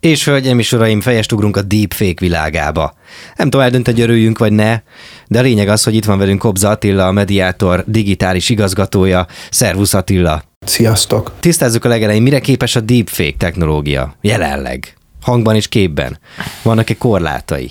És hölgyeim és uraim, fejest ugrunk a deepfake világába. Nem tudom eldönteni, hogy örüljünk vagy ne, de a lényeg az, hogy itt van velünk Kobza Attila, a Mediator digitális igazgatója. Szervusz Attila! Sziasztok! Tisztázzuk a legelején, mire képes a deepfake technológia jelenleg? Hangban és képben. Vannak-e korlátai?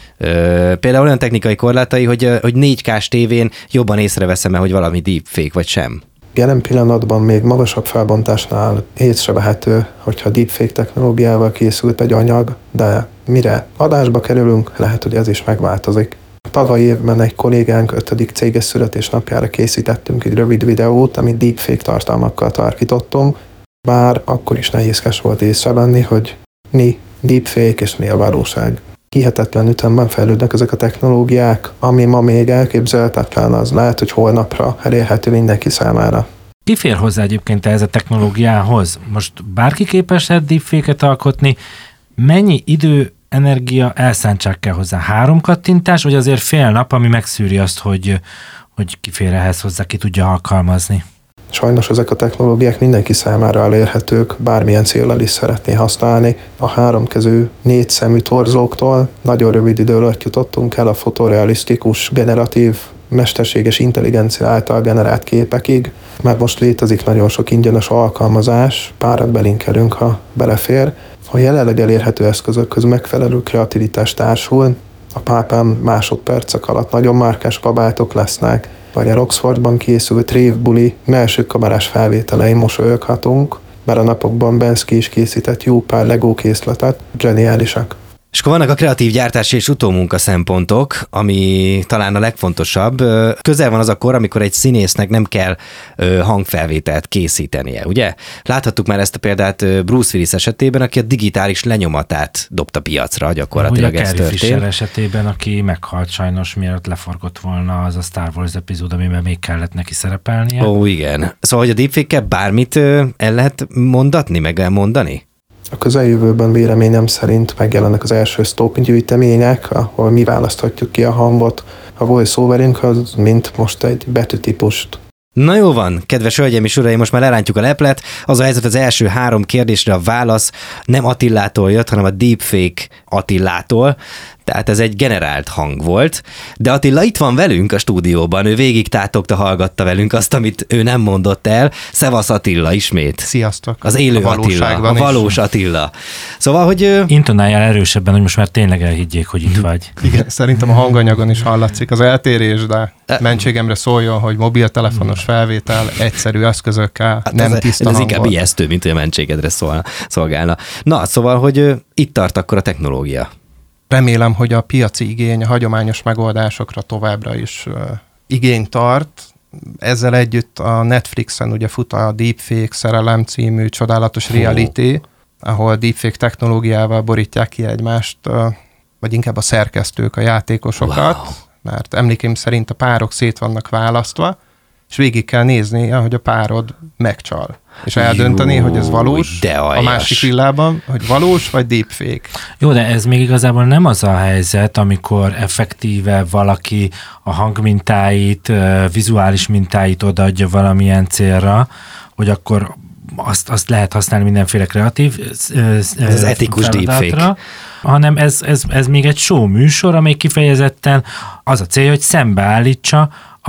Például olyan technikai korlátai, hogy 4K-s tévén jobban észreveszem-e, hogy valami deepfake vagy sem? Jelen pillanatban még magasabb felbontásnál észrevehető, hogyha deepfake technológiával készült egy anyag, de mire adásba kerülünk, lehet, hogy ez is megváltozik. Tavaly évben egy kollégánk 5. céges születésnapjára készítettünk egy rövid videót, amit deepfake tartalmakkal tarkítottunk, bár akkor is nehézkes volt észrevenni, hogy mi deepfake és mi a valóság. Hihetetlen ütemben fejlődnek ezek a technológiák, ami ma még elképzelhetetlen, az lehet, hogy holnapra elérhető mindenki számára. Ki fér hozzá egyébként ez a technológiához? Most bárki képes deepfake-et alkotni, mennyi idő, energia, elszántság kell hozzá? 3 kattintás, vagy azért fél nap, ami megszűri azt, hogy ki fér ehhez hozzá, ki tudja alkalmazni? Sajnos ezek a technológiák mindenki számára elérhetők, bármilyen céllal is szeretné használni. A 3-kezű 4 szemű torzóktól nagyon rövid idő alatt jutottunk el a fotorealisztikus, generatív, mesterséges intelligencia által generált képekig, mert most létezik nagyon sok ingyenes alkalmazás, párat belinkelünk, ha belefér. A jelenleg elérhető eszközökhöz megfelelő kreativitás társul, a pápán másodpercek alatt nagyon márkás kabátok lesznek, vagy a Oxfordban készült révbuli melső kamerás felvételein mosolyoghatunk, mert a napokban Bensky is készített jó pár Lego készletet, zseniálisak. És akkor vannak a kreatív gyártás és utómunka szempontok, ami talán a legfontosabb. Közel van az a kor, amikor egy színésznek nem kell hangfelvételt készítenie, ugye? Láthattuk már ezt a példát Bruce Willis esetében, aki a digitális lenyomatát dobta piacra, gyakorlatilag ez történt. Carrie Fisher esetében, aki meghalt sajnos, mielőtt leforgott volna az a Star Wars epizód, amiben még kellett neki szerepelnie. Ó, igen. Szóval, hogy a deepfake-kel bármit el lehet mondatni, meg elmondani? A közeljövőben véleményem szerint megjelennek az első stop gyűjtemények, ahol mi választhatjuk ki a hangot a voice-overünkhöz, mint most egy betűtípust. Na jó van, kedves hölgyeim és uraim, most már lerántjuk a leplet. Az a helyzet, az első 3 kérdésre a válasz nem Attilától jött, hanem a deepfake Attilától. Tehát ez egy generált hang volt. De Attila itt van velünk a stúdióban, ő végig tátogta, hallgatta velünk azt, amit ő nem mondott el. Szevasz Attila ismét. Sziasztok. Az élő Attila, a valós Attila. Szóval, hogy... Intonáljál erősebben, hogy most már tényleg elhiggyék, hogy itt vagy. Igen, szerintem a hanganyagon is hallatszik az eltérés, de mentségemre szóljon, hogy mobiltelefonos felvétel, egyszerű eszközökkel, hát nem tiszta ez hangot. inkább ijesztő, mint hogy a mentségedre szolgálna. Na, szóval, hogy itt tart akkor a technológia. Remélem, hogy a piaci igény a hagyományos megoldásokra továbbra is igényt tart. Ezzel együtt a Netflixen ugye fut a Deepfake Szerelem című csodálatos reality, ahol deepfake technológiával borítják ki egymást, vagy inkább a szerkesztők, a játékosokat, mert emlékeim szerint a párok szét vannak választva, és végig kell nézni, ahogy a párod megcsal. És eldönteni, hogy ez valós a másik villában, hogy valós vagy deepfake. Jó, de ez még igazából nem az a helyzet, amikor effektíve valaki a hangmintáit, vizuális mintáit odaadja valamilyen célra, hogy akkor azt lehet használni mindenféle kreatív ez az etikus deepfake. Hanem ez még egy show műsor, amely kifejezetten az a cél, hogy szembeállítsa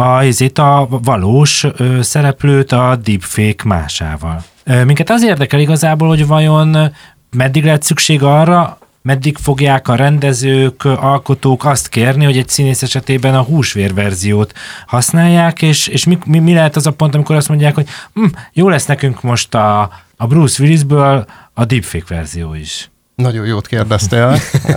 a valós szereplőt a deepfake másával. Minket az érdekel igazából, hogy vajon meddig lehet szükség arra, meddig fogják a rendezők, alkotók azt kérni, hogy egy színész esetében a húsvérverziót használják, és mi lehet az a pont, amikor azt mondják, hogy jó lesz nekünk most a Bruce Willisből a deepfake verzió is. Nagyon jót kérdeztél.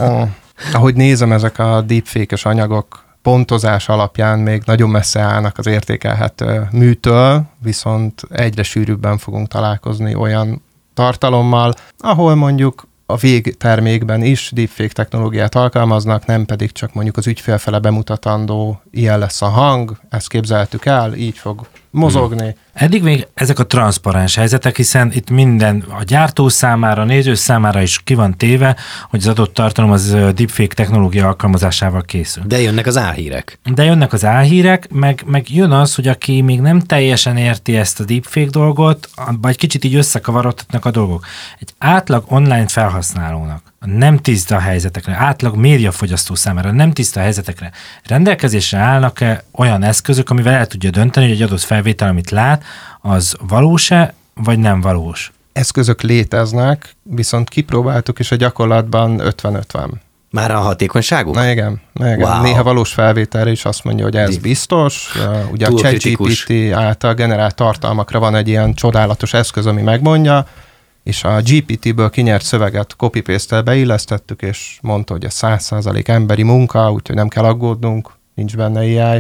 Ahogy nézem, ezek a deepfake-es anyagok pontozás alapján még nagyon messze állnak az értékelhető műtől, viszont egyre sűrűbben fogunk találkozni olyan tartalommal, ahol mondjuk a végtermékben is deepfake technológiát alkalmaznak, nem pedig csak mondjuk az ügyfélfele bemutatandó, ilyen lesz a hang, ezt képzeltük el, így fog mozogni. Eddig még ezek a transzparens helyzetek, hiszen itt minden a gyártó számára, a néző számára is ki van téve, hogy az adott tartalom az deepfake technológia alkalmazásával készül. De jönnek az álhírek, meg jön az, hogy aki még nem teljesen érti ezt a deepfake dolgot, vagy kicsit így összekavarodhatnak a dolgok. Egy átlag online felhasználónak nem tiszta helyzetekre, átlag médiafogyasztó számára nem tiszta helyzetekre rendelkezésre állnak-e olyan eszközök, amivel el tudja dönteni, hogy egy adott felvétel, amit lát, az valós-e, vagy nem valós? Eszközök léteznek, viszont kipróbáltuk, és a gyakorlatban 50-50. Már a hatékonyságuk? Na igen. Wow. Néha valós felvételre is azt mondja, hogy ez biztos. Ugye a ChatGPT által generált tartalmakra van egy ilyen csodálatos eszköz, ami megmondja, és a GPT-ből kinyert szöveget copy-paste-tel beillesztettük, és mondta, hogy ez 100% emberi munka, úgyhogy nem kell aggódnunk, nincs benne AI.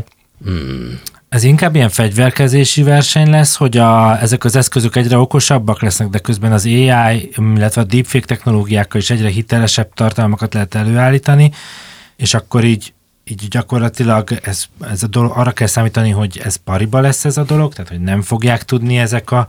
Ez inkább ilyen fegyverkezési verseny lesz, hogy ezek az eszközök egyre okosabbak lesznek, de közben az AI, illetve a deepfake technológiákkal is egyre hitelesebb tartalmakat lehet előállítani, és akkor így gyakorlatilag ez a dolog, arra kell számítani, hogy ez pariba lesz ez a dolog, tehát hogy nem fogják tudni ezek a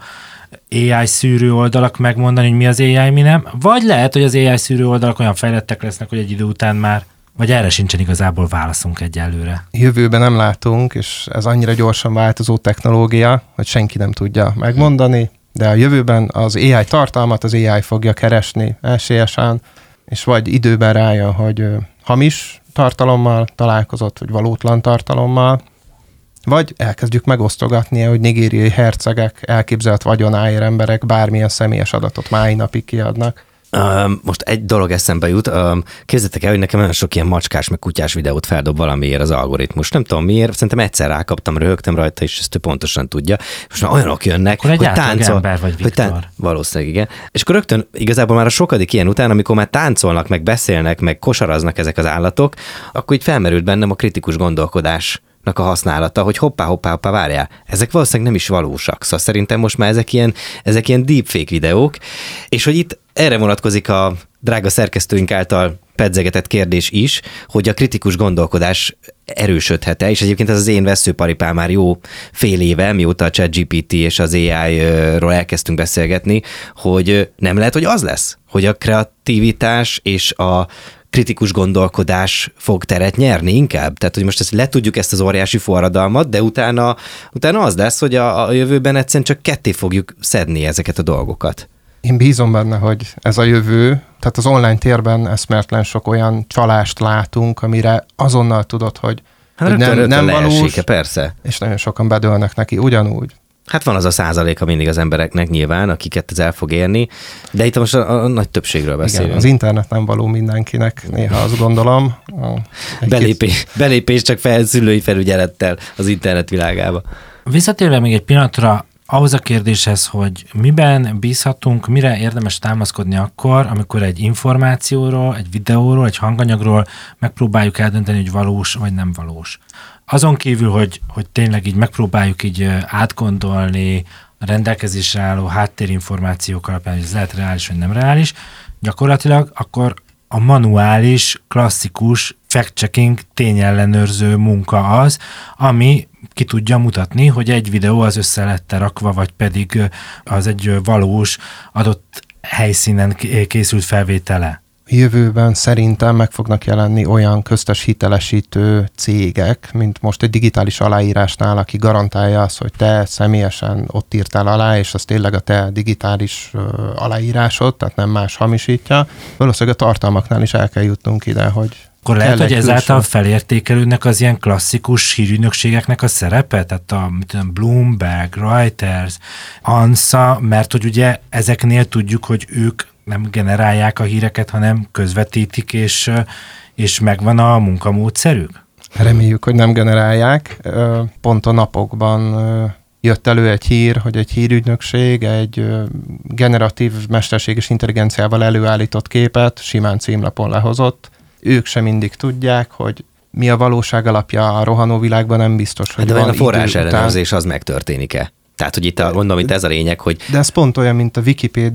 AI szűrő oldalak megmondani, hogy mi az AI, mi nem, vagy lehet, hogy az AI szűrő oldalak olyan fejlettek lesznek, hogy egy idő után már, vagy erre sincsen igazából válaszunk egyelőre. Jövőben nem látunk, és ez annyira gyorsan változó technológia, hogy senki nem tudja megmondani, de a jövőben az AI tartalmat az AI fogja keresni esélyesen, és vagy időben rájön, hogy hamis tartalommal találkozott, vagy valótlan tartalommal, vagy elkezdjük megosztogatni, hogy nigériai hercegek, elképzelt vagyonáér emberek bármilyen személyes adatot mai napig kiadnak. Most egy dolog eszembe jut. Képzeljétek el, hogy nekem nagyon sok ilyen macskás, meg kutyás videót feldob valamiért az algoritmus. Nem tudom miért, szerintem egyszer rákaptam, röhögtem rajta, és ezt ő pontosan tudja. Most már olyanok jönnek, akkor hogy táncol. Ember vagy Viktor. Valószínűleg igen. És akkor rögtön igazából már a sokadik ilyen után, amikor már táncolnak, meg beszélnek, meg kosaraznak ezek az állatok, akkor így felmerült bennem a kritikus gondolkodás a használata, hogy hoppá, várjál, ezek valószínűleg nem is valósak. Szóval szerintem most már ezek ilyen deepfake videók, és hogy itt erre vonatkozik a drága szerkesztőink által pedzegetett kérdés is, hogy a kritikus gondolkodás erősödhet-e, és egyébként ez az én veszőparipám már jó fél éve, mióta a ChatGPT és az AI-ról elkezdtünk beszélgetni, hogy nem lehet, hogy az lesz, hogy a kreativitás és a kritikus gondolkodás fog teret nyerni inkább? Tehát, hogy most letudjuk ezt az óriási forradalmat, de utána az lesz, hogy a jövőben egyszerűen csak ketté fogjuk szedni ezeket a dolgokat. Én bízom benne, hogy ez a jövő, tehát az online térben eszméletlen sok olyan csalást látunk, amire azonnal tudod, hogy nem valós, persze. És nagyon sokan bedőlnek neki ugyanúgy. Hát van az a százaléka mindig az embereknek nyilván, akiket ez el fog érni, de itt most a nagy többségről beszélünk. Igen, az internet nem való mindenkinek, néha azt gondolom. Belépés csak szülői felügyelettel az internet világába. Visszatérve még egy pillanatra ahhoz a kérdéshez, hogy miben bízhatunk, mire érdemes támaszkodni akkor, amikor egy információról, egy videóról, egy hanganyagról megpróbáljuk eldönteni, hogy valós vagy nem valós. Azon kívül, hogy tényleg így megpróbáljuk így átgondolni a rendelkezésre álló háttérinformációk alapján, hogy ez lehet reális vagy nem reális, gyakorlatilag akkor a manuális, klasszikus fact-checking, tényellenőrző munka az, ami ki tudja mutatni, hogy egy videó az össze lett rakva, vagy pedig az egy valós adott helyszínen készült felvétele. Jövőben szerintem meg fognak jelenni olyan köztes hitelesítő cégek, mint most egy digitális aláírásnál, aki garantálja azt, hogy te személyesen ott írtál alá, és az tényleg a te digitális aláírásod, tehát nem más hamisítja. Valószínűleg a tartalmaknál is el kell jutnunk ide, hogy akkor lehet, hogy ezáltal felértékelődnek az ilyen klasszikus hírügynökségeknek a szerepe, tehát a Bloomberg, Reuters, ANSA, mert hogy ugye ezeknél tudjuk, hogy ők nem generálják a híreket, hanem közvetítik, és megvan a munkamódszerük? Reméljük, hogy nem generálják. Pont a napokban jött elő egy hír, hogy egy hírügynökség egy generatív mesterséges intelligenciával előállított képet simán címlapon lehozott. Ők sem mindig tudják, hogy mi a valóság alapja a rohanó világban, nem biztos, hogy de van a forrás ellenőrzés az megtörténik-e? Tehát, hogy itt mondom, itt ez a lényeg, hogy... De ez pont olyan, mint a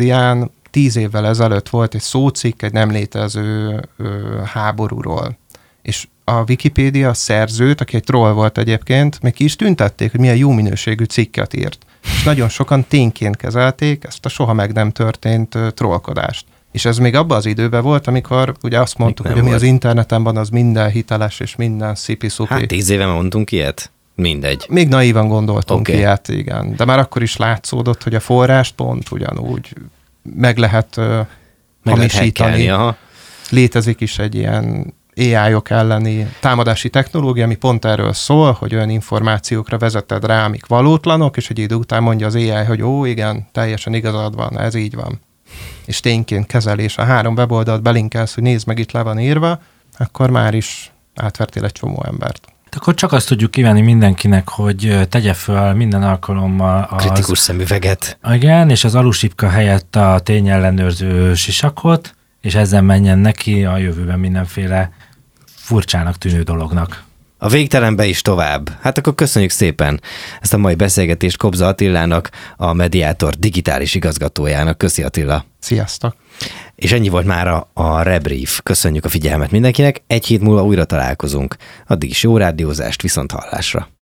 Wikipédián 10 évvel ezelőtt volt egy szócikk egy nem létező háborúról. És a Wikipédia szerzőt, aki egy troll volt egyébként, még ki is tüntették, hogy milyen jó minőségű cikket írt. És nagyon sokan tényként kezelték ezt a soha meg nem történt trollkodást. És ez még abban az időben volt, amikor ugye azt mondtuk, hogy ami az interneten van, az minden hiteles, és minden szipi-szupi. Hát 10 éve mondtunk ilyet? Mindegy. Még naívan gondoltunk ilyet, igen. De már akkor is látszódott, hogy a forrást pont ugyanúgy meg lehet hamisítani. Létezik is egy ilyen AI-ok elleni támadási technológia, ami pont erről szól, hogy olyan információkra vezeted rá, amik valótlanok, és egy idő után mondja az AI, hogy ó, igen, teljesen igazad van, ez így van. És tényként kezelés. A 3 weboldalt belinkelsz, hogy nézd meg, itt le van írva, akkor már is átvertél egy csomó embert. Akkor csak azt tudjuk kívánni mindenkinek, hogy tegye föl minden alkalommal az... kritikus szemüveget. Igen, és az alusipka helyett a tényellenőrző sisakot, és ezzel menjen neki a jövőben mindenféle furcsának tűnő dolognak. A végtelenbe is tovább. Hát akkor köszönjük szépen ezt a mai beszélgetést Kobza Attilának, a Mediator digitális igazgatójának. Köszi, Attila! Sziasztok! És ennyi volt már a Rebrief. Köszönjük a figyelmet mindenkinek, 1 hét múlva újra találkozunk. Addig is jó rádiózást, viszont hallásra!